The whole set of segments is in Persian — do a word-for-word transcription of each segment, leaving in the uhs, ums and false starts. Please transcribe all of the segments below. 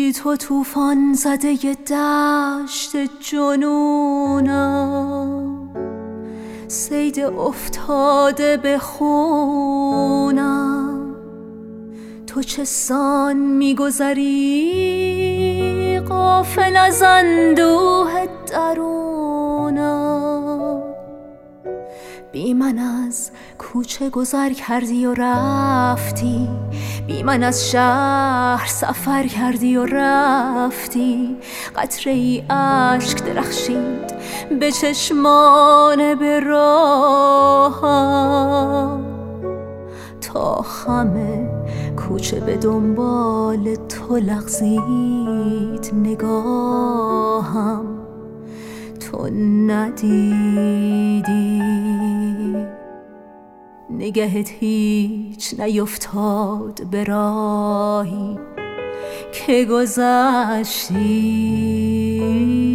بی تو طوفان زده ی دشت جنونم، صید افتاده به خونم. تو چه سان میگذری غافل از اندوه درونم، بی من از کوچه گذر کردی و رفتی، بی من از شهر سفر کردی و رفتی. قطره ای اشک درخشید به چشمان به راهم، تا خم کوچه به دنبال تو لغزید نگاهم، تو ندیدی نگهت هیچ نیفتاد به راهی که گذشتی.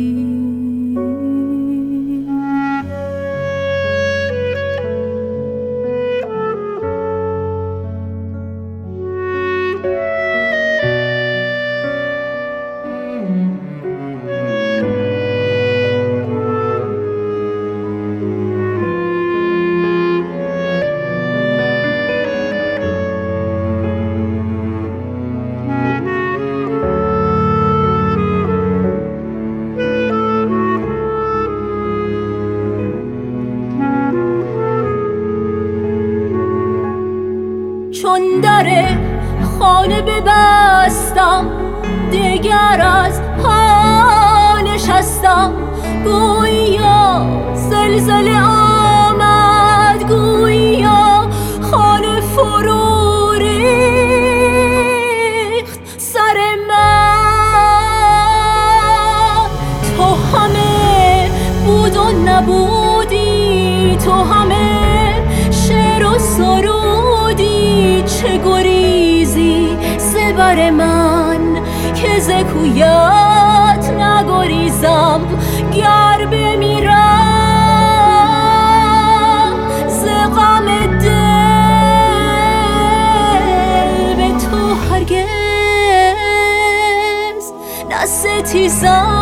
چون در خانه ببستم دیگر از پا نشستم، گویا زلزله آمد، گویا خانه فرو ریخت سر من. تو همه بود و نبودی، تو همه شعر و سرودی، چه گریزی زبر من که ز کویت نگریزم. گر بمیرم ز غم دل به تو هرگز نستیزم.